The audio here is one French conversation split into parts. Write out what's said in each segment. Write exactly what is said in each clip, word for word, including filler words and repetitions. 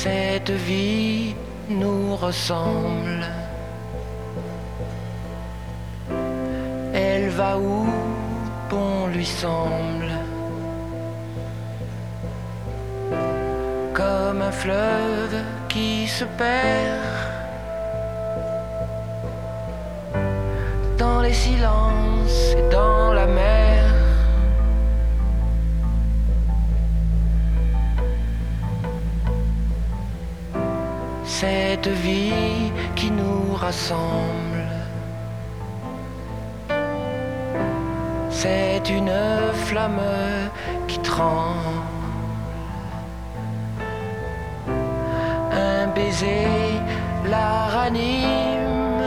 Cette vie nous ressemble. Elle va où bon lui semble. Comme un fleuve qui se perd dans les silences et dans la mer. Cette vie qui nous rassemble, c'est une flamme qui tremble. Un baiser la ranime,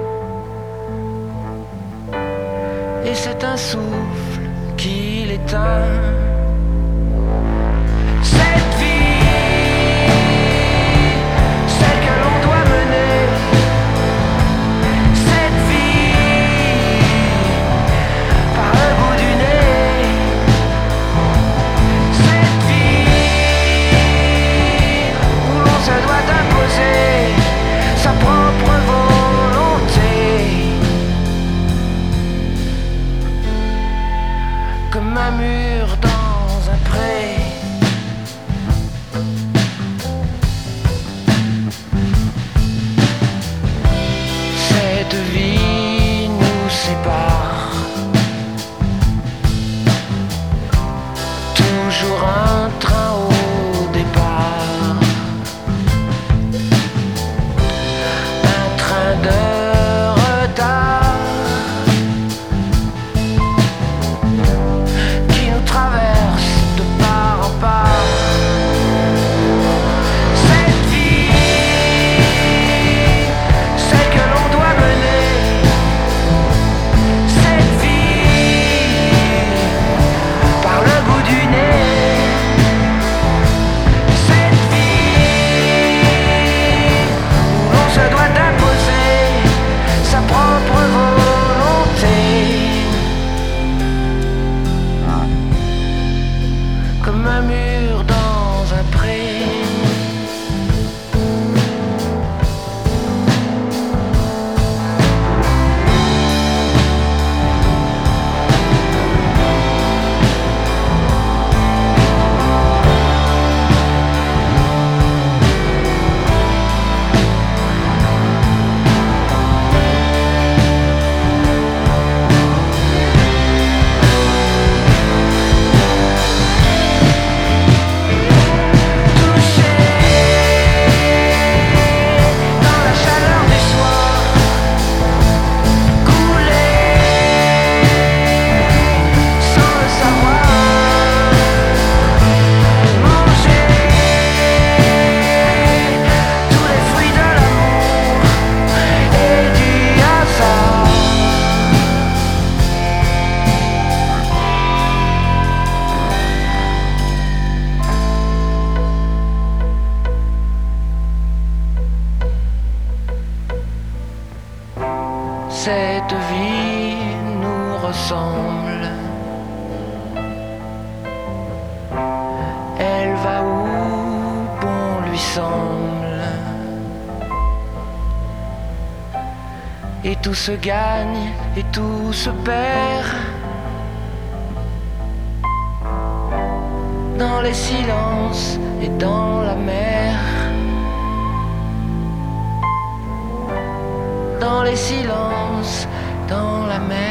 et c'est un souffle qui l'éteint. Cette vie, celle que l'on doit mener, cette vie, par le bout du nez, cette vie où l'on se doit imposer sa propre volonté, comme un mur dans un pré. Cette vie nous sépare, toujours un train au départ, un train de retard qui nous traverse de part en part. Cette vie, celle que l'on doit mener, cette vie, par le bout du nez, cette vie où l'on se doit imposer sa propre volonté, comme un mur dans un pré. Dans la chaleur du soir, couler sans le savoir, manger tous les fruits de l'amour et du hasard. Cette vie nous ressemble. Elle va où bon lui semble. Et tout se gagne et tout se perd dans les silences et dans la mer. Dans les silences, dans la mer.